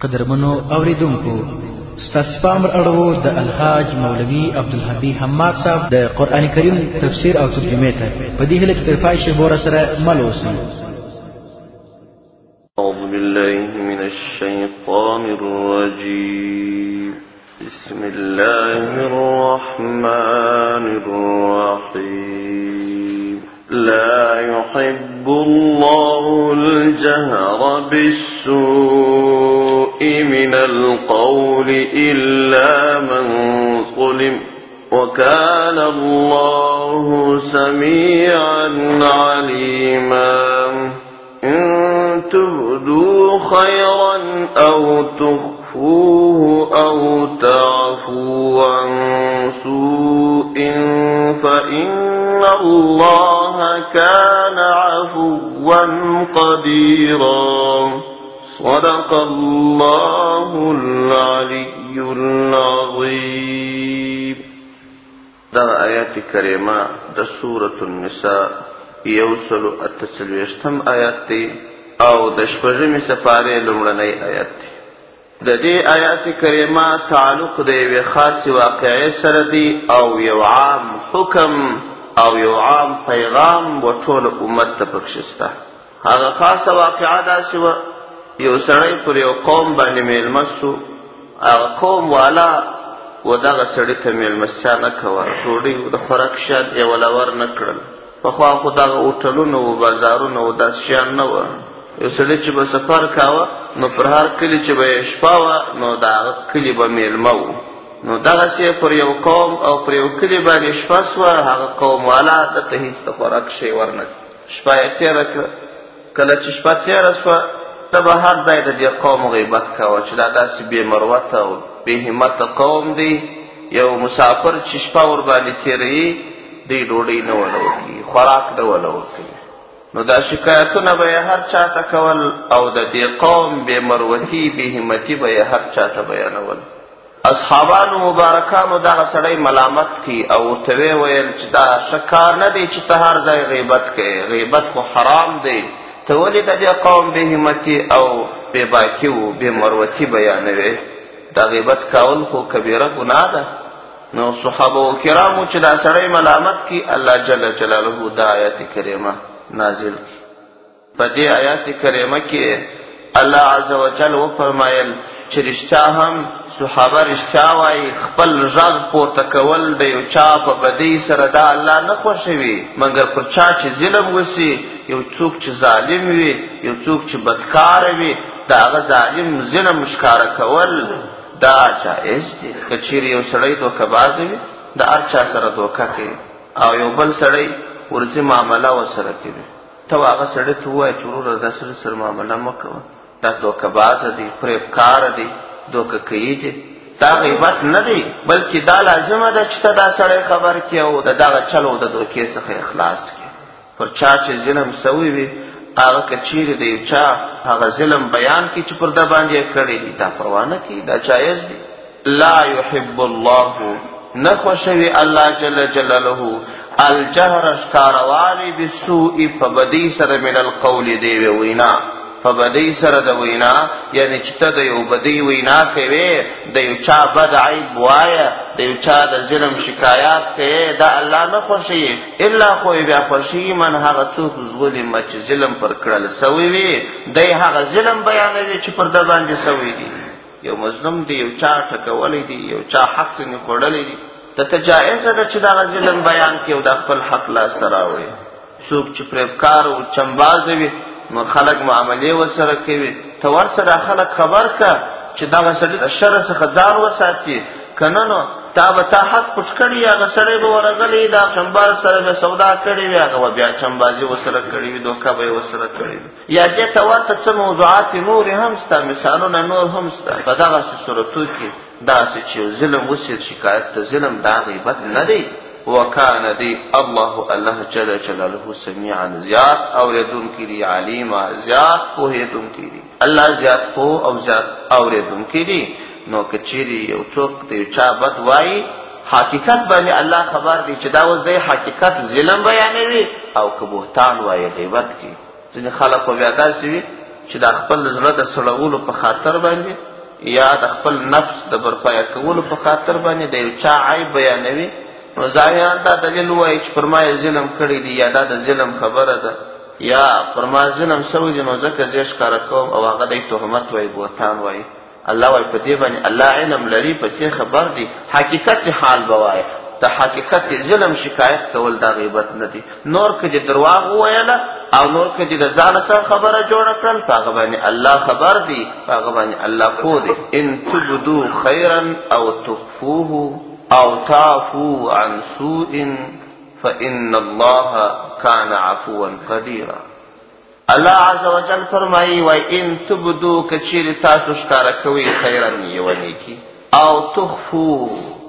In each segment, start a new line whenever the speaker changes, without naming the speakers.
قدرمنو اوریدونکو ستاسو پام اړو د الحاج مولوی عبدالحبیب حماد صاحب د قران کریم تفسیر او ترجمه ته په دې هله کې طرفای شبور سره ملوسي.
اعوذ بالله من الشیطان الرجیم. بسم الله الرحمن الرحیم. لا يحب الله الجهر بالسوء من القول إلا من ظلم وكان الله سميعا عليما. إن تبدوا خيرا أو تخفوه أو تعفوا عن سوء فإن الله كان عفوا قديرا. صدق الله العلي العظيم. دا آیات کریمه د سورة النساء یوسل التسلویشتم آیات دی او د شپږمې سپارې لومړنۍ آیات دی. د دې آیات کریمه تعلق د یوې خاصې واقعې سره دی او یو عام حکم او یو عام پیغام و ټول امت ته پکې شته. هغه خاصه واقعه داسې وه، یو سړی پر یو قوم باندې میلمه سو. هغه قوم والا و دغه سړي ته میلمستیا نه کوه، ډوډۍ د خوراک شیان یې وله ور نه کړل. پخوا خو دغه هوټلونه و بازارونه و داسې شیان نه وه. یو سړی چې به سفر کاوه نو پر هر کلي چې به یې شپه وه نو د هغه کلي به میلمه و. نو دغسې پر یو قوم او پر یو کلي باندې شپه سوه. هغه قوم والا دته هېڅ د خوراک شی ورنه کړ. شپه یې تېره کړه. کله چې شپه تېره سوه ته به هر ځای د دې قوم غیبت کوه چې دا داسې بې مروته او بې همته قوم دی. یو مسافر چې شپه ورباندې تېروي دی ډوډۍ نه وله ورکوي، خوراک نه وله ورکوي. نو دا شکایتونه به یې هر چا ته کول او د دې قوم بې مروتي بې همتي به یې هر چا ته بیانول. اصحابانو مبارکانو دغه سړی ملامت کی او ورته ویې ویل چې دا ښه کار نه دی چې ته هر ځای غیبت کوې، غیبت خو حرام دی. ته ولې د دې قوم بې همتي او بې باکي و بې مروتي بیانوې؟ دا غیبت کول خو کبیره ګناه ده. نو صحابه کرامو چې دا سړی ملامت کی، الله جل جلاله دا آیات کریمه نازل کی. په دې آیات کریمه کې الله عز وجل وفرمایل چې رښتیا هم صحابه رښتیا وایي، خپل غږ پورته کول د یو چا په بدۍ سره دا الله نه خوښوي، مګر پر چا چې ظلم وسي، یو څوک چې ظالم وي، یو څوک چې بدکاره وي، د هغه ظالم ظلم ښکاره کول دا جایز دی. که چیرې یو سړی دوکهباز وي د هر چا سره دوکه کوي او یو بل سړی ورځي معامله ورسره کوي، ته هغه سړی ته ووایه چې وروره دا سړي سره معامله مه کوه، دا دوکهبازه دی، فریبکاره دی، دوکه کوي دی. دا غیبت نه دی، بلکې دا لازمه ده چې ته دا سړی خبر کړې او د دغه چل او د دوکې څخه اخلاص کړې. پر چا چې ظلم سوی وي هغه که چیرې د یو چا هغه ظلم بیان کړي چې پر ده باندې یې کړی دی، دا پروا نه کوي، دا جایز دی. لا یحب الله، نه خوښوي الله جل جلاله الجهر ښکاروالی بالسوء په بدۍ سره من القول دی وینا، په بدۍ سره د وینا، یعنی چې ته د یو بدۍ وینا کوې، د یو چا بد عیب وایه، د یو چا د ظلم شکایات کوې، دا الله نه خوښوي. الا خو بیا خوښوي من هغه څوک ظلم چې ظلم پر کړل سوی وي، دی هغه ظلم بیانوي چې پر ده باندې سوی دی. یو مظلوم دی، یو چا ټکولی دی، یو چا حق ځینې خوړلی دی، ته جایزه ده چې دغه ظلم بیان کړي او د خپل حق لاسته راوړي. څوک چې فریبکار او چمبازه وي نو خلک معاملې ورسره کوي، ته ورسره خلک خبر که چې دغه سړي د شر څخه ځان وساتي، که نه نو تا به تا حق پټ کړي، هغه سړی به ورغلی دا چمباز سره به سودا کړې وي، هغه به بیا چمبازي ورسره کړې وي، دوکه به یې ورسره کړې وي. یا دې ته ورته څه موضوعات نورې هم شته، مثالونه نور هم شته. په دغسې صورتو کې داسې چې ظلم وسي، شکایت ته ظلم، دا غیبت نه دی. وکانه دی الله جل جلاله سمیعا، زیات اوریدونکی دی، علیما زیات پوهیدونکی دی. الله زیات پوه او زیات اوریدونکی دی. نو که چیرې یو څوک د یو چا بد وایي، حقیقت باندې الله خبر دی چې دا اوس دی حقیقت ظلم بیانوي، او که بهتان وایي غیبت کوي. ځینې خلک خو بیا داسې وي چې د خپل زړه د سړولو په خاطر باندې یا د خپل نفس د برپایه کولو په خاطر باندې د یو چا عیب بیانوي، نو ظاهرا دا دلیل وایي چې پر ما یې ظلم کړی دی یا دا د ظلم خبره ده یا پر ما ظلم سوی دی، نو ځکه زه ښکاره کوم او هغه دی تهمت وایي، بهتان وایي. الله وایي په دې باندې الله علم لري، په دې خبر دی، حقیقت حال به وایي. د حقیقت ظلم شکایت کول دا غیبت نه دی. نور که دې درواغ وویله او نور که دې د ځانه سره خبره جوړه کړل، په هغه باندې الله خبر دی، په هغه باندې الله پوه دی. ان تبدو خیرا او تخفوه او تعفو عن سوء فإن الله كان عفوا قديرا. الله عز وجل فرمایي وای ان تبدو کچیر تاسو ښکارا کوي خیرا یو نیکی او تخفو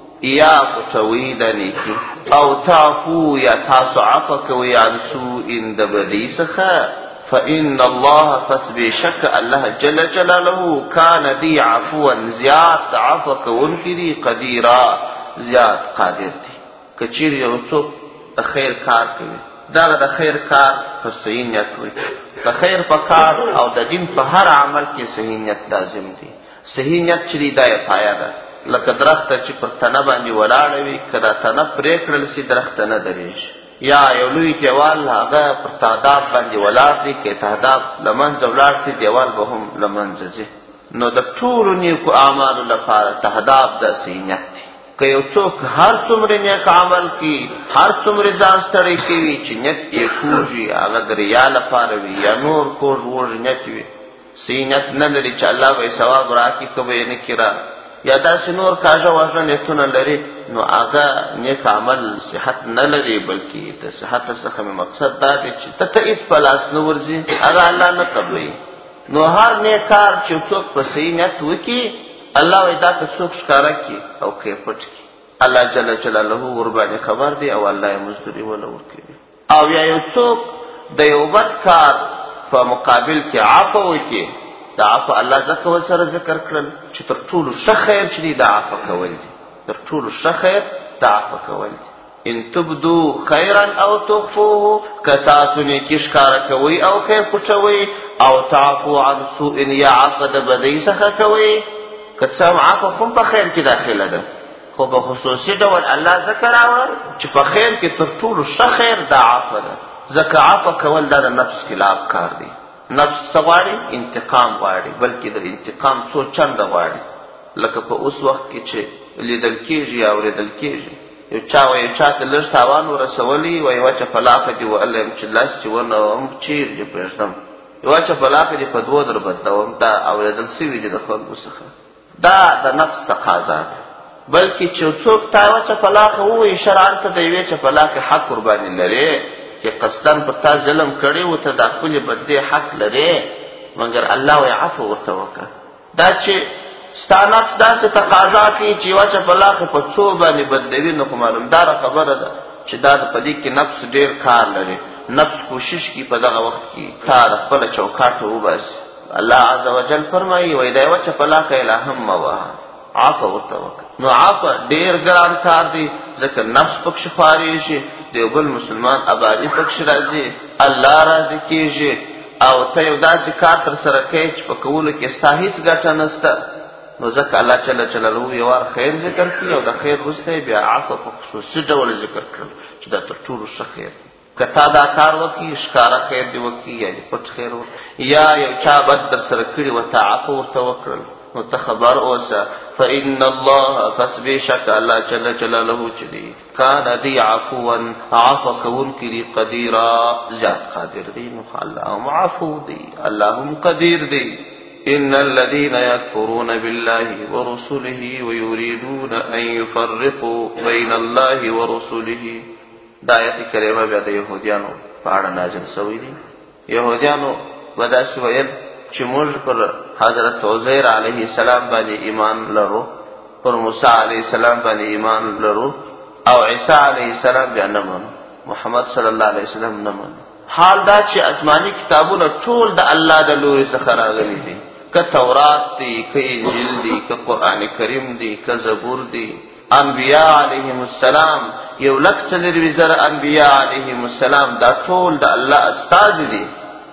یا پټوي د نیکی او تعفو یا تاسو عفو کوي عن سوء د بدی څخه فإن الله فسبشك الله جل جلاله كان دی عفوا زیاد عفو کوونکی دی قدیرا زیاد قادر دی. کچیر یو څوک د خیر کار کوي، دا د خیر کار په صحیح نیت وي. د خیر په کار او د دین په هر عمل کې صحیح نیت لازم دی. صحیح نیت چې دی دا یې پایه ده. لکه درخت چې پر تنه باندې ولاړه وي، که دا تنه پرې کړل سي درخت نه درېږي. یا یو لوی دیوال هغه پر تهداب باندې ولاړ دی، که تهداب له منځه ولاړ سي دیوال به هم له منځه ځي. نو د ټولو نیکو اعمالو لپاره تهداب د صحیح نیت دی. که یو څوک هر څومره نیک عمل کوي، هر څومره ځان ستړی کوي چې نیت یې کوږي، هغه د ریا لپاره وي یا نور کوږ وږ نیت وي، صحیح نیت نه لري چې الله به یې ثواب راکړي که به یې نه کړه، یا داسې نور کاږه واږه نیتونه لري، نو هغه نیک عمل صحت نه لري. بلکې د صحت څخه مې مقصد دا دی چې ته هېڅ په لاس نه ورځي، هغه الله نه قبلوي. نو هر نیک کار چې څوک په صحیح نیت وکړي، الله وایي دا که څوک ښکاره کړي او که یې پټ کړي، الله جل جلاله ورباندې خبر دی او الله یې مزدوري وله ورکوي. او یا یو څوک د یو بد کار په مقابل کې عفو وکړي، دا عفو الله ځکه ورسره ذکر کړل چې تر ټولو ښه خیر چې دی دا عفو کول دي، تر ټولو ښه خیر دا عفو کول دي. ان تبدو خیرا او تخفوه، که تاسو نیکي ښکاره کوئ او که یې پټوئ، او تعفو عن سوء یا عفو د بدۍ څخه کوئ. که څه هم عفو هم په خیر کې داخله ده، خو په خصوصي ډول الله ذکر راوړل چې په خیر کې تر ټولو ښه خیر دا عفو ده. ځکه عفو کول دا د نفس خلاف کار دی. نفس څه غواړي؟ انتقام غواړي، بلکې د انتقام څو چنده غواړي. لکه په اوس وخت کې چې لیدل کېږي یا اورېدل کېږي، یو چا وایي چا ته لږ تاوان ورسولی، وایي وچه په لاپه دې وهلی یم چې لاس چې ونوم چیرې دې پرېږدم، وچه په لاپه دې په دوو در بدلوم. دا اورېدل سوي دي د خلکو څخه. دا د نفس تقاضا ده. بلکې چې څوک تا وچه په لاکه ووایي، شرعا ته د یوې چپلاکې حق ورباندې لرې، چې قصدن پر تا ظلم کړی و، ته د خپلې بدلې حق لرې، مګر الله وایي عفو ورته وکړه. دا چې ستا نفس داسې تقاضا کوي چې یوه چپلاکې په څو باندې بدلوي، نو خو معلومداره خبره ده چې دا په دې کې نفس ډېر کار لري. نفس کوشش کوي په دغه وخت کې تا د خپله چوکاټه وباسي. الله عز وجل فرمایي وایي دا یوه چپلاکه یې لا هم مه وهه، عفو ورته وکړه. نو عفو ډېر ګران کار دی، ځکه نفس پکښې خوارېږي، د یو بل مسلمان ابادي پکښې راځي، الله راضي کېږي، او ته یو داسې کار ترسره کوې چې په کولو کې ستا هېڅ ګټه نشته. نو ځکه الله جل جلاله یو وار خیر ذکر کړي او د خیر وروسته یې بیا عفو په خصوصي ډول ذکر کړل چې دا تر ټولو ښه خیر دی. که تا دا کار وکړي، ښکاره خیر دې وکړي یا دې پټ خیر وکړي، یا یو چا بد درسره کړي و ته عفو ورته وکړل، نو ته خبر اوسه فإن الله فسبشك الله جل جلاله چې دی کان دی عفوا عفو کوونکی دی قدیرا زیاد قادر دی. نو الله هم عفو دی، الله هم قدیر دی. إن الذين يكفرون بالله ورسله ويريدون أن يفرقوا بين الله ورسله. دا آیت کریمه بیا د یهودیانو په اړه نازل شوی دی. یهودیانو به داسې ویل چې موږ پر حضرت عزیر علیه السلام باندې ایمان لرو، پر موسی علیه السلام باندې ایمان لرو، او عیسی علیه السلام بیا نه منو، محمد صلی الله علیه وسلم نه منو. حال دا چې آسماني کتابونه ټول د الله د لوري څخه راغلي دي، که تورات دی، که انجیل دی، که قرآن کریم دی، که زبور دی. انبیاء علیهم السلام 1,40,000 انبیاء علیهم السلام دا ټول د الله استازي دي.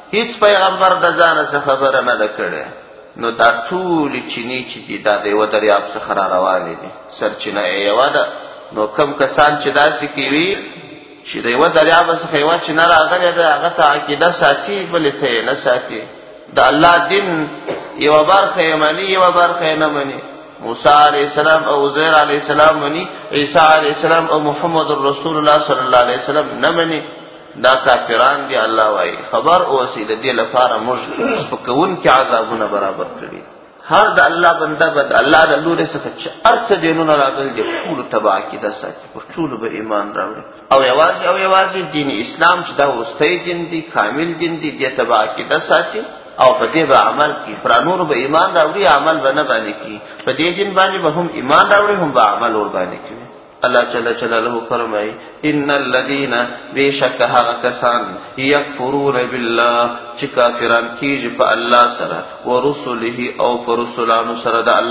هیڅ پیغمبر د ځان څخه خبره نه ده کړې. نو دا ټولې چینې چې دي دا د یوه دریاب څخه را روانې دي، سرچینه یې یوه ده. نو کم کسان چې داسې کوي چې د یوه دریاب څخه یوه چینه راغلې ده، هغه ته عقیده ساتي، بلې ته یې نه ساتي. د الله دین یوه برخه یې مني، یوه برخه یې نه مني. موسی علیه السلام او عزیر علیه السلام مني، عیسی علیه السلام او محمد رسول الله صلی الله علیه وسلم نه مني. دا کافران دي. الله وایي خبر اوسئ د دې لپاره موږ سپکوونکي عذابونه برابر کړي. هر د الله بنده به د الله د لورې څخه چې هر څه دینونه راغلي دي ټولو ته به عقیده ساتي، پر ټولو به ایمان راوړي. او یوازې دین اسلام چې دا وروستی دین دی، کامل دین دی، دې ته به عقیده ساتي او په دې به عمل کوي. پر نور به ایمان راوړي، عمل به نه باندې کوي. په دې دین باندې به هم ایمان راوړي، هم به عمل ور باندې کوي. الله جل جلاله فرمایي ان الذين بشك هغه کسان یکفرون بالله چې کافران کیږي په الله سره، ورسله او پر رسولانو سره د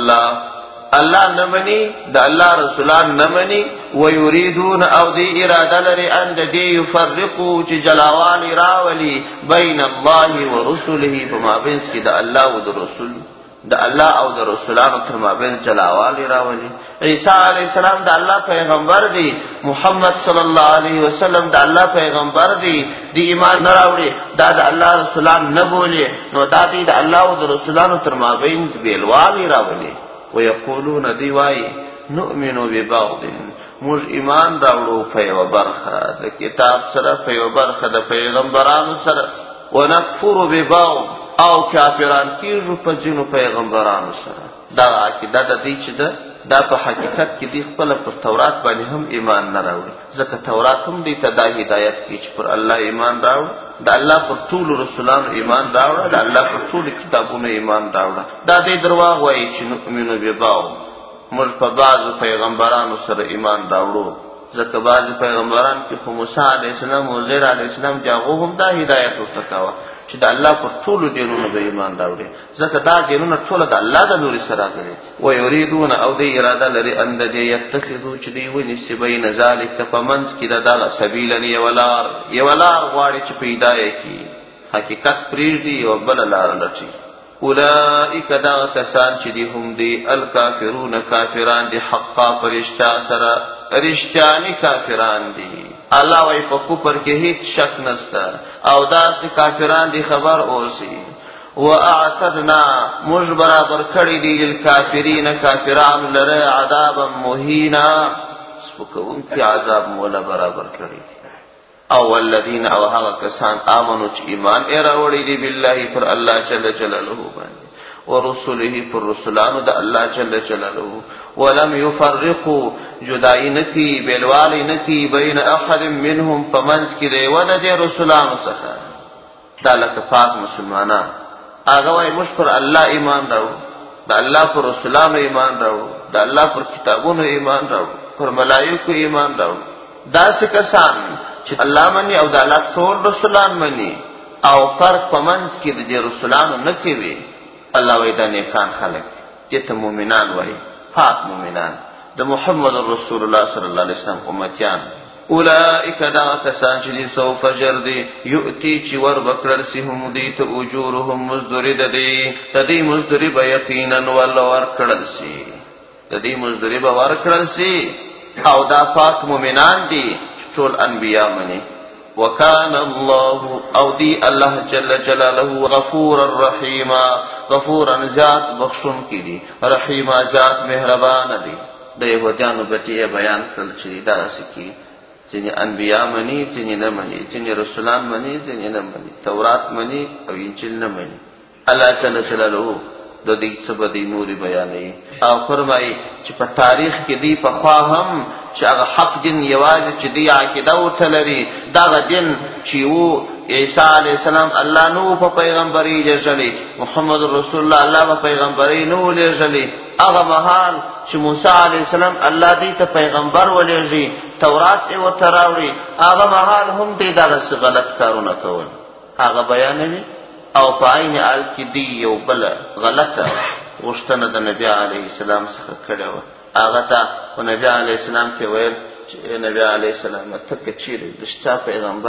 الله نه مني، د الله رسولان نه مني. ويريدون او دی اراده لري ان دې يفرقوا چې جلاوالي راولي بین الله ورسله، په مابین کې د الله او د رسول، د الله او د رسولانو تر مابین جلاوالي راولي. عیسی علیه السلام د الله پیغمبر دی، محمد صلی الله علیه وسلم د الله پیغمبر دی. دی ایمان نه راوړي، دا د الله رسولان نه بولي، نو دا دی د الله او د رسولانو تر مابین بیلوالي راولي. ويقولون دی وایي نؤمن ببعض، موږ ایمان راوړو په یوه برخه د کتاب سره، په یوه برخه د پیغمبرانو سره. ونکفر ببعض، او کافران کیږو په ځینو پیغمبرانو سره. دا عقیده د دې چې دا په حقیقت کې دی خپله پر تورات باندې هم ایمان نه راوړي، ځکه تورات هم دی ته دا هدایت کوي چې پر الله ایمان راوړه، د الله پر ټولو رسولانو ایمان راوړه، د الله پر ټولو کتابونو ایمان راوړه. دا دی درواغ وایي چې نؤمن ببعض، موږ په بعضو پیغمبرانو سره ایمان راوړو، ځکه بعضې پیغمبران کې خو موسی علیه السلام او عزیر علیه السلام چې هغو هم دا هدایت ورته کوه چې د الله پر ټولو دینونو به ایمان راوړي، ځکه دا دینونه ټوله د الله د لورې سره راغلي. ویریدون او دی اراده لري ان د دې یتخذو چې دی ونیسي بین ذلک په منځ کې د دغه سبیلا یوه لار غواړي چې پیدا یې کړي، حقیقت پرېږدي یوه بله لاره لټي. اولئک دغه کسان چې دی هم دی الکافرون کافران دی، حقا په رښتیا سره رښتیاني کافران دي. الله وای په کفر کې هیڅ شک نشته، او داسې کافران دي خبر اوسئ. واعتدنا موږ برابر کړي دي للکافرین کافرانو لره عذابا مهینا، سپکوونکي عذاب مولا برابر کړي. او الذین او هغه کسان آمنو چې ایمان یې راوړی دی بالله پر الله جل جلاله باندې، ورسله پر رسولانو د الله جل جلاله، ولم يفرقوا جدائی نکی بیلوالی نکی بین احد منهم فمنز کی دی ود دی رسولانو څخه. دا لکه پاک مسلمانان هغه وای موږ پر الله ایمان راوړو، د الله پر رسولانو ایمان راوړو، د الله پر کتابونو ایمان راوړو، پر ملائکو ایمان راوړو. داسې کسان چې الله مني او د الله ټول رسولان مني او فرق په منځ کې د دې رسولانو نه کوي، الله وای دا نیکان خلک دي ته مؤمنان وای، پاک مؤمنان د محمد رسول الله صلی الله علیه وسلم امتیان. اولئک دا کسان چې دي سوف جردي یؤتی چې ور بکړل سي هم دي ته اجورهم مزدوری د دې مزدوری به یقینا ور کړل سي، د دې مزدوری به ور کړل سي. او دا پاک مؤمنان دي ټول انبیا مني. وکان الله او دی الله جل جلاله غفور الرحیم، غفورا ذات بخشون کی دی، رحیم ذات مهربان دی. د یهودیانو بچی بیان کړل چې دا سکی ځینې انبیا مني، ځینې نه مني، ځینې رسولان مني، ځینې نه مني، تورات مني او انجیل نه مني. الله جل جلاله د دې څه بدی نوري بیانوي او فرمایي چې په تاریخ کې دی په خوا هم چې هغه حق دین یوازې چې دی عقیده ورته لري، دغه دین چې وو عیسی علیه السلام الله نو په پیغمبري لېږلی، محمد رسول الله په پیغمبري نو لېږلی. هغه مهال چې موسی علیه السلام الله دې ته پیغمبر ولېږي، تورات یې ورته راوړي، هغه مهال هم دې دغسې غلط کارونه کول، هغه بیانوي. او په عین حال کې دی یو بل غلطه غوښتنه د نبی علیه السلام څخه کړې وه، هغه ته نبی علیه السلام ته ویل چې نبی علیه السلام ته که چیرې رښتیا پیغمبر یې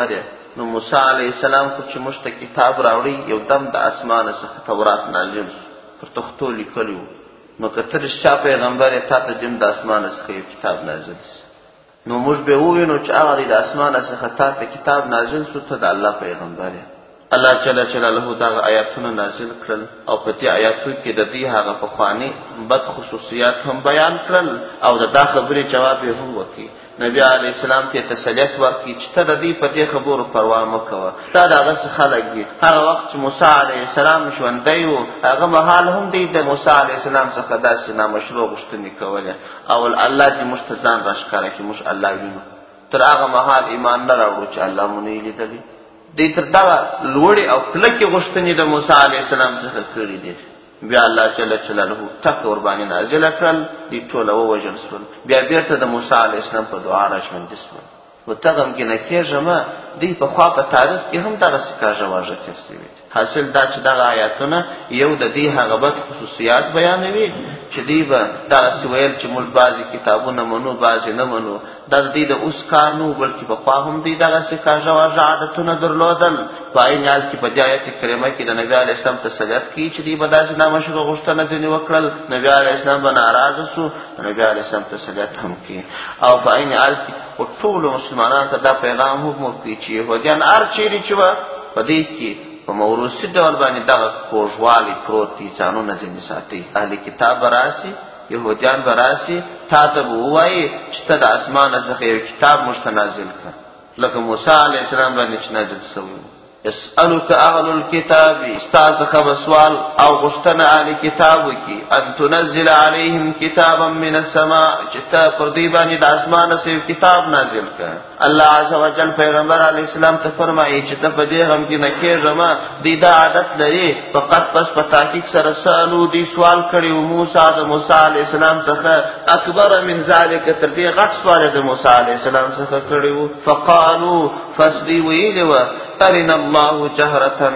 نو موسی علیه السلام خو چې موږ ته کتاب راوړي یو دم د اسمانه څخه تورات نازل شو پر تختو لیکلی وو. نو که ته رښتیا پیغمبر یې تا ته دیم د اسمانه څخه یو کتاب نازل شي نو موږ به ووینو چې هغه د اسمانه څخه تا ته کتاب نازل شو ته د الله پیغمبر یې. الله جل جلاله دغه آیاتونه نازل کړل او په دې آیاتو کې د دې هغه پخواني بد خصوصیات هم بیان کړل او د دا خبرې جواب یې هم وکړي. نبی علیه السلام ته تسلیت ورکړي چې ته د دې په دې خبرو پروا مه کوه، دا د هغه څه خلک دي. هغه وخت چې موسی علیه السلام ژوندی و هغه مهال هم دوی د موسی علیه السلام څخه داسې نامشروع غوښتنې کولې او الله دې موږ ته ځان راښکاره کړي موږ الله وینو. تر هغه مهال ایمان نه راوړو چې الله مو نه یې لیدلی. دوی تر دغه لوړې او کلکې غوښتنې د موسی علیه السلام څخه کړي دي. بیا الله جل جلاله ټک ورباندې نازله کړل، دوی ټوله ووژل شول. بیا بیرته د موسی علیه السلام په دعا راژوندي شول. و ته غمګینه کېږه مه، دوی پخوا په تاریخ کې هم دغسې کاږه واږه تېر شوي دي. حاصل دا چې دغه آیاتونه یو د دې هغه بد خصوصیات بیانوي چې دوی به دغسې ویل چې موږ بعضې کتابونه منو بعضې نه منو. دا د دوی د اوس کار نه و بلکې پخوا هم دوی دغسې کاږه واږه عادتونه درلودل. په عین حال کې په دې آیت کریمه کې د نبي علیه اسلام تسلیت کوي چې دوی به داسې نامشروع غوښتنه ځینې وکړل، نبي علیه اسلام به ناراضه سو، د نبي علیه اسلام تسلیت هم کوي. او په عین حال کې په ټولو مسلمانانو ته دا پیغام هم ورکوي چې یهودیان هر چیرې چې وه په دې کې په موروثي ډول باندې دغه کوږوالی پروت دي، ځانونه ځینې ساتئ. اهل کتاب به راسي، یهودیان به راسي، تا ته به ووایي چې ته د اسمانه څخه یو کتاب موږ ته نازل کړه لکه موسی علیه السلام باندې چې نازل شوی و. يسألك أهل الكتاب استاذ خبسوال او غشتن اهل کتاب کی ان تنزل عليهم كتابا من السماء چتا پردیبانی د اسمان سے کتاب نازل کړه. الله عز وجل پیغمبر علیه السلام ته فرمایي چې ته په دې غم کې نه کېږه، دې دا عادت لري فقط پس په تحقیق سره سالو دي سوال کړي و موسی د موسی علیه السلام څخه اکبر من ذلك تر دې غټ سوال د موسی علیه السلام څخه کړي و. فقالوا فسدي ویل و ارنا الله جهرتن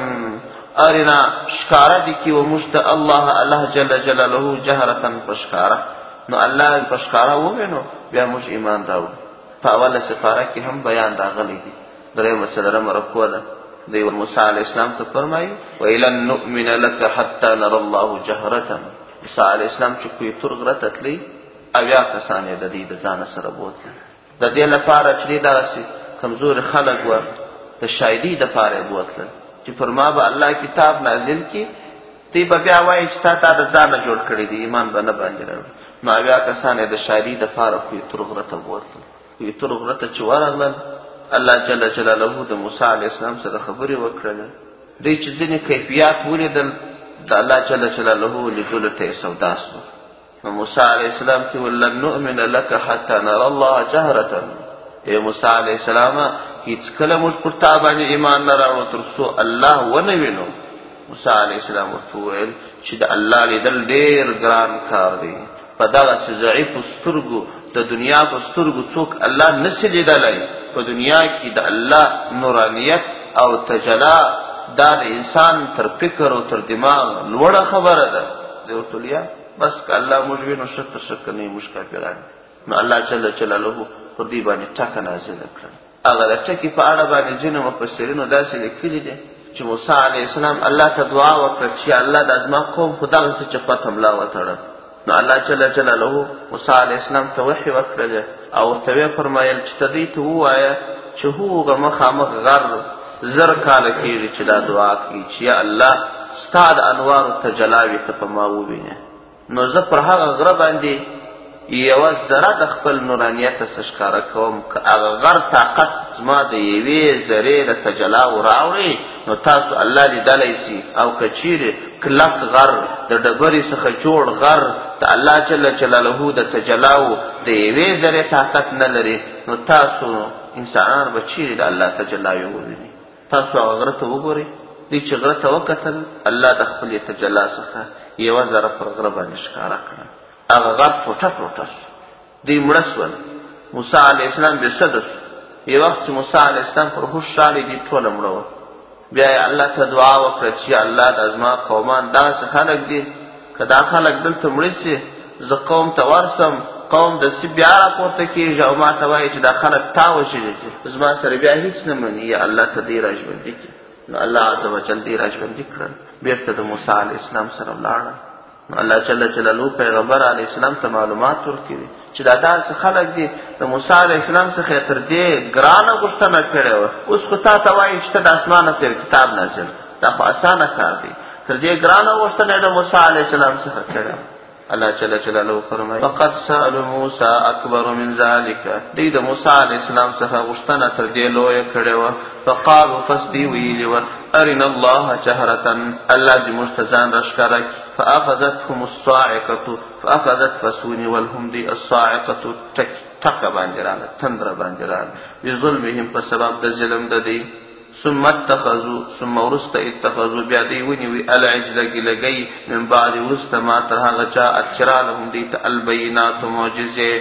ارنا شکاره دی کی و مشت الله جل جلاله جهرتن پشکاره. نو الله پشکاره ووینو بیا موږ ایمان راوړو. په اوله سپاره کې هم بیان راغلی دی. درېیمه څلورمه رکوع ده. دوی موسی علیه السلام ته فرمایي ویلن نؤمن لك حتى نرى الله جهرتن. موسی علیه السلام چې کوی تور غره ته تللی اویا کسان یې د دې د ځانه سره بوتل د دې لپاره چې دغسې کمزوري خلک وه د شاهدي دپاره یې بوتلل چې پر ما به الله کتاب نازل کړي، دوی به بیا وایي چې تا د ځانه جوړ کړی دی، ایمان به نه باندې راوړي. نو اویا کسان یې د شاهدي دپاره کوی تور غره ته بوتلل. کوی تور غره ته چې ورغلل الله جل جلاله د موسی علیه السلام سره خبرې وکړلې. دوی چې ځینې کیفیات ولیدل د الله جل جلاله لیدلو ته یې سودا سو. نو موسی علیه السلام ته ولن نؤمن لك حتى نرى الله جهرة. ای موسی علیه السلام هیڅکله موږ پر تا باندې ایمان نه راوړو تر څو الله ونه وینو. موسی علیه السلام ورته وویل چې د الله لیدل ډېر ګران کار دی. په دغسې ضعیفو سترګو د دنیا په سترګو څوک الله نسي لیدلی. په دنیا کې د الله نورانیت او تجلا دا د انسان تر فکر او تر دماغ لوړه خبره ده. دی ورته ویل بس که الله موږ وینو شک تر شک نه یو موږ کافران. نو الله جل جلاله پر دې باندې ټکه نازله کړه. هغه د ټکي په اړه باندې ځینو مفسرینو داسې لیکلي دي چې موسی علیه السلام الله ته دعا وکړه چې الله دا زما قوم خو دغسې چپت حمله وتړه. نو الله جل جلاله موسی علیه السلام ته وحي وکړله او ورته ویې فرمایل چې ته دوی ته ووایه چې هوغه مخامخ غر زر کاله کېږي چې دا دعا کوي چې یا الله ستا د انوارو تجلاوې ته په ما ووینې. نو زه پر هغه غره باندې یوه ذره د خپل نورانیت څخه ښکاره کوم. که هغه غر طاقت زما د یوې ذرې د تجلاو راوړي نو تاسو الله لیدلی سي. او که چیرې کلک غر د ډبرې څخه جوړ غر د الله جل جلاله د تجلاو د یوې ذرې طاقت نه لري نو تاسو انسانان به چیرې د الله تجلاوې وویني. تاسو هغه غره ته وګورئ. دوی چې غره ته وکتل الله د خپلې تجلا څخه یوه ذره پر غره باندې ښکاره کړه. هغه غر ټوټه ټوټه سو. دوی مړه سول. موسی علیه السلام بېسده سو. یو وخت چې موسی علیه السلام پر هوښ راغلی دوی ټوله مړه وه. بیا یې الله ته دعا وکړه چې الله دا زما قومان دغسې خلک دي، که دا خلک دلته مړه سي زه قوم ته ورسم قوم د سی بیا راپورته کېږي او ما ته وایي چې دا خلک تا وژلي دي، زما سره بیا هېڅ نه مني، یا الله ته دې را ژوندي کړي. نو الله عز وجل دې را ژوندي کړل، بېرته د موسی علیه السلام سره ولاړل. نو الله جل جلاله پیغمبر علیه السلام ته معلومات ورکړي چې دا داسې خلک دي. د موسی علیه السلام څخه تر دې ګرانه غوښتنه کړې وه، اوس خو تا ته وایي چې ته د اسمانه سره کتاب نازل، دا خو اسانه کار دی. تر دې ګرانه غوښتنه یې د موسی علیه السلام څخه کړې. الله جل جلاله فرمایي فقد سألوا موسی اکبر من ذلک، دوی د موسی علیه السلام څخه غوښتنه تر دې لویه کړې وه. فقالوا فسدي ویلي ور ارنا الله جهرة، الله دې موږ ته ځان راښکاره کړي. فاخذتهم الصاعقه، فاخذت فسوني ولهم دي الصاعقه ټکه باندې راغله، تندره باندې راغله، بظلمهم په سبب د ظلم د دوی. ثم ورست اتخذوا بیا دی ونیوي العجل ګلګۍ من بعد ورست ما تر هغه جاءت چرالهم دیت البینات معجزې،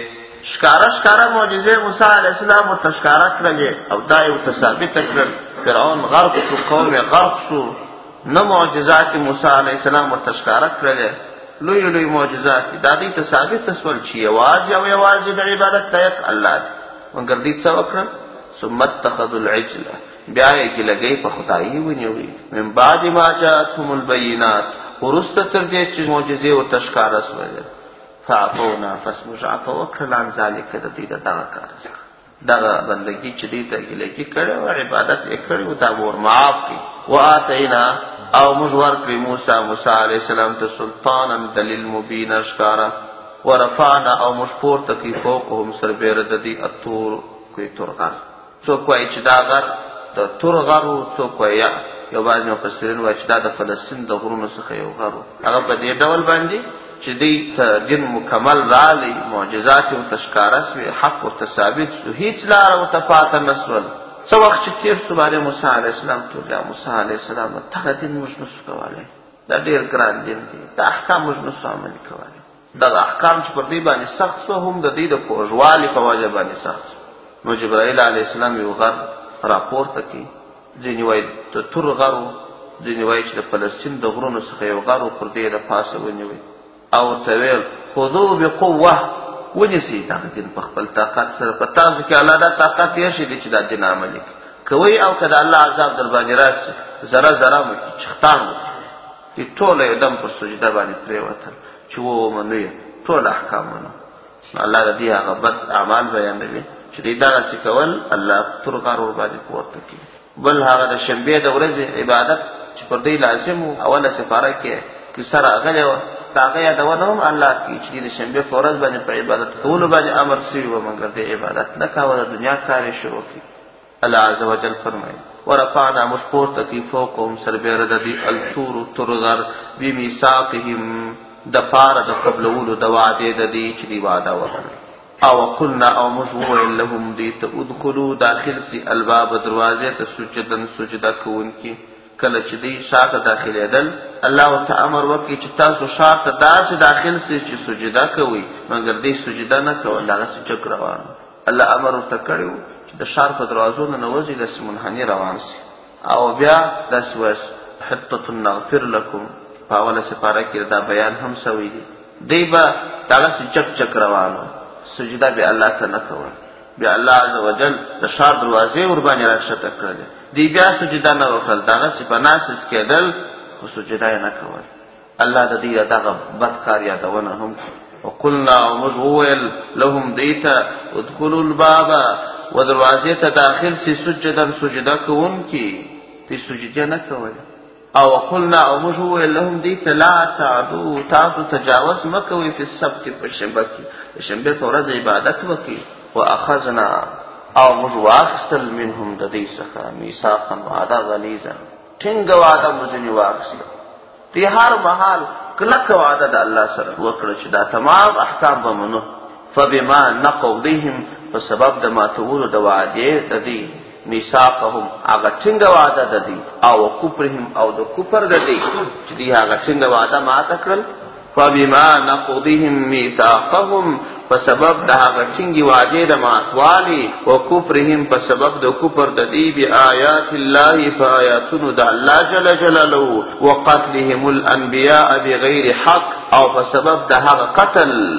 ښکاره معجزې موسی علیه السلام ورته ښکاره کړلې او دا یې ورته ثابته کړل. فرعون غرق شو، قوم غرق شو، نه معجزات موسی علیه السلام ورته ښکاره کړلې، لوی معجزات دا دوی ته ثابته شول چې یوازې د عبادت لایق الله دی. مګر دوی څه وکړل؟ ثم اتخذوا العجل، بیا یې ګلګۍ په خدایي ونیوي. من بعد ما جاءتهم البینات، وروسته تر دې چې معجزې ورته ښکاره شولې. فعفونا، پس موږ عفو وکړل عن ذلک، د دوی د دغه کار څخه، دغه بندګي چې دوی ته ګلګۍ کړې وه، عبادت یې کړی و، دا به ور معاف کړي. وآتینا، او موږ ورکړي موسی علیه السلام ته سلطانا دلیل مبین ښکاره. ورفعنا، او موږ پورته کړي فوقهم سربیره د دوی الطور، کوی تور غر. څوک وایي چې دا غر د تور غر و، څوک وایي یو بعض مفسرین وایي چې دا د فلسطین د غرونو څخه یو غر و. هغه په دې ډول باندې چې دوی ته دین مکمل راغلی، معجزات ورته ښکاره سوې، حق ورته ثابت سو، هېڅ لاره ورته پاته نه سول. څه وخت چې تېر سو باندې موسی علیه السلام ته ویل موسی علیه السلام دغه دین موږ نسو کولی، دا ډېر ګران دین دی، دا احکام موږ نسو عملي کولی. دغه احکام چې پر دوی باندې سخت سو، هم د دوی د کوږوالي په وجه باندې سخت سو. نو جبرائیل علیه السلام یو غر راپورته کړي، ځینې وایي د تور غر و، ځینې وایي چې د فلسطین د غرونو څخه یو غر و، پر دې د پاسه ونیوي او ورته ویل خذوه بقوه، ونیسئ دغه دین په خپل طاقت سره. په تاسو کې الله دا طاقت ایښی دی چې دا دین عملي کوئ، او که د الله عذاب در باندې راشي ذره مو کړي، چښتان مو کړي. دې ټوله یو دم پر سجده باندې پرېوتل چې ومنو یې ټول احکام منو. الله د دې هغه بد اعمال بیانوي چې دوی دغسې کول، الله تور غر ورباندې پورته کړي. بل هغه د شنبې د ورځې عبادت چې پر دوی لازم و، اوله سپاره کې کیسه راغلې وه، د هغه یادونه هم الله کوي چې د شنبې په ورځ باندې په عبادت کولو باندې امر سوي وه، مګر دې عبادت نه کاوه، د دنیا کار یې شروع کړي. الله عز وجل فرمایي ورفعنا، موږ پورته کړي فوقهم سربیره د دوی الطور، تور غر، بمیثاقهم، د پاره د قبلولو د وعدې د دوی چې دوی وعده وکړه. او قلنا، او موږ وویل لهم دوی ته ادخلوا، داخل سي الباب، دروازې ته سجدن، سجده کوونکي. کله چې دوی شاته داخلېدل، الله ورته امر وکړي چې تاسو شاته داسې داخل سي چې سجده کوئ، مګر دوی سجده نه کول، دغسې جګ روان. الله امر ورته کړی و چې د ښار په دروازو نه نوځي، داسې منحني روان سي. او بیا داسې وایي حطة نغفر لکم، په اوله سپاره کې دا بیان هم سوی دی. دوی به دغسې جګ روان و، سجده بیا الله ته نه کول. بیا الله عز وجل د ښار دروازې ورباندې راښکته کړلې، دوی بیا سجده نه وکړل، دغسې په ناستس کېدل، خو سجده یې نه کول. الله د دوی دغه بد کار یادونه هم کړي. وقلنا، او موږ وویل لهم دوی ته ادخلوا الباب، و دروازې ته داخل سي سجدن، سجده کوونکي، دوی سجدې نه کولې. او وقلنا، او موږ وویل لهم دوی ته لا تعدوا، تاسو تجاوز مه کوئ فی السبت، په شنبه کې، د شنبې په ورځ عبادت وکړئ. واخذنا، او موږ واخیستل منهم د دوی څخه میثاقا، وعده غلیظا، ټینګه وعده مو ځینې واخیسته. دوی هر مهال کلکه وعده د الله سره وکړه چې دا تمام احکام به منو. فبما نقضهم، په سبب د ماتولو د وعدې د دوی، میثاقهم، هغه ټینګه وعده د دوی، او کفرهم، او د کفر د دوی چې دوی هغه ټینګه وعده ماته کړل. فبما نقضهم میثاقهم، په سبب د هغه ټینګې وعدې د ماتوالي، وکفرهم، په سبب د کفر د دوی، بآیات الله، په آیاتونو د الله جل جلاله، وقتلهم الانبیاء بغیر حق، او په سبب د هغه قتل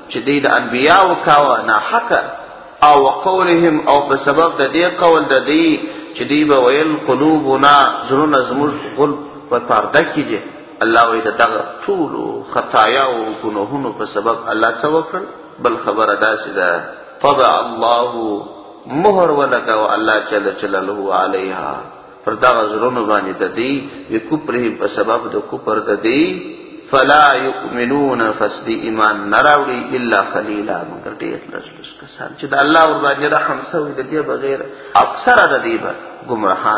چې دوی د انبیاو کاوه ناحقه، او وقولهم او په سبب د دې قول د دوی چې دوی به ویل قلوبنا زړونه زموږ غلب په پرده کې دي. الله وایي د دغه ټولو خطایاو او ګناهونو په سبب الله څه وکړل؟ بل خبره داسې ده طبع الله مهر ولګاوه الله جل جلاله علیها پر دغه زړونو باندې د دوی بکفرهم په سبب د کفر د دوی فلا یؤمنون فسدی ایمان نراوړي الا قلیلا مگر ډېر لږ کسان چې د الله ور باندې رحم سوی د دې بغیر اکثره د دې به ګمراهان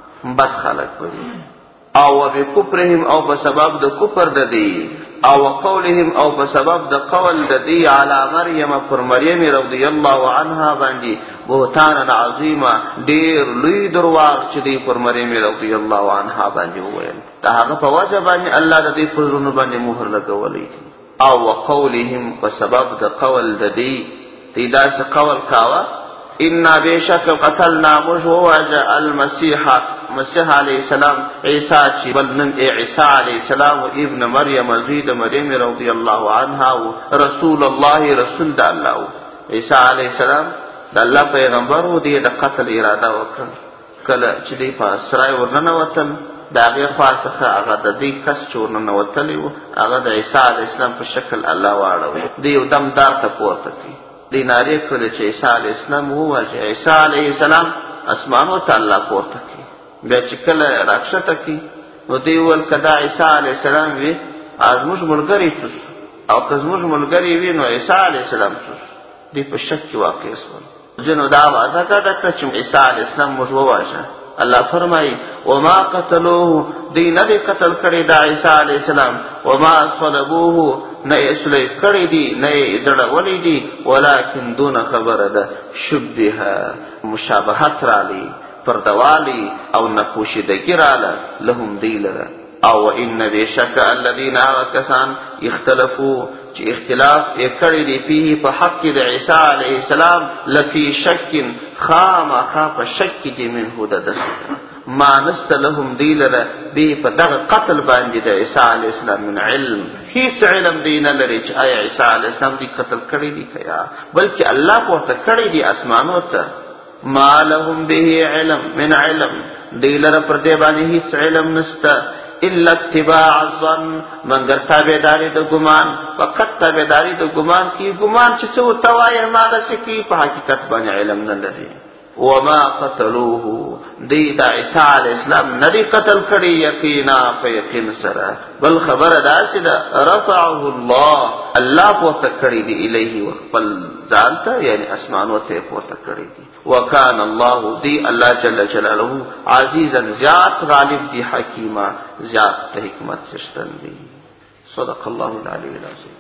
بد خلک وي. او بکفرهم او په سبب د کفر د دې او قولهم او په سبب د قول د دې علی مریم پر مریم رضی الله عنها باندې بهتان عظیمه ډیر لوی درواغ چې دې پر مریم رضی الله عنها باندې وویل دا هغه په وجه باندې الله د دې پر زړونو باندې مهر لګولې. او قولهم په سبب د قول د دې داسې قول کاوه ان بشک قتلنا مجوج المسيح مسیح علیہ السلام عیسی چې بل نن عیسی علیہ السلام و ابن مریم زید مریم رضی الله عنها و رسول الله رسول د الله عیسی علیہ السلام د الله پیغمبر و دی د قتل اراده وکړه. کله چې دی په سرای ورننه وتل دا هغه خاصه هغه د دې کس چې ورننه وتلی و هغه د عیسی علیہ السلام په شکل الله واړو دی یو دم دار ته پورته کی دی ناری کړل چې عیسی علیہ السلام وواژه. عیسی علیہ السلام اسمانو ته الله پورته کی بیا چې کله راکښته کی نو دی ول کدا عیسی علیہ السلام وی ازموږ ملګری چوس او که زموږ ملګری وی نو عیسی علیہ السلام چوس دی په شک کې واقع شول. جنو دا وازه کړه چې عیسی علیہ السلام موږ وواژه. الله فرمایي وما قتلوه دی نه دی قتل کړی دا عیسی علیہ السلام وما صلبوه نه یې سلی کړی دی نه یې ځړولی دی ولکن دون خبره ده شبه مشابهت رالی پردوالی او نپوشیدگی راله لهم دی لره. او ان بشک الذین کسان اختلفوا چې اختلاف یې کړی دی فيه په حق د عیسی علیہ السلام لفی شک خامخا په شک کې منه د دسه ما نست لهم دی لره به په دغه قتل باندې د عیسی علیہ السلام من علم هیڅ علم دی نه لري چې آیا عیسی علیہ السلام دی قتل کړی دی کیا بلکې الله پورته کړی دی اسمانو ته. ما لهم به علم من علم دی لره پر دې باندې هیڅ علم نسته الا اتباع الظن مگر تابعداري د ګمان فقط تابعداري د ګمان کی ګمان چې څو توای ما د سکی په حقیقت باندې علم نه لري. وما قتلوه دی دا عیسی علیہ السلام ندی قتل کړي یقینا په یقین سره بل خبر داسې ده رفعه الله پورته کړي دی الیه وخپل ځان ته یعنی اسمانو ته پورته کړي دی. وکان الله دی الله جل جلاله عزیزا زیات غالب دی حکیمه زیات حکمت شتن دی. صدق الله العلی العظیم.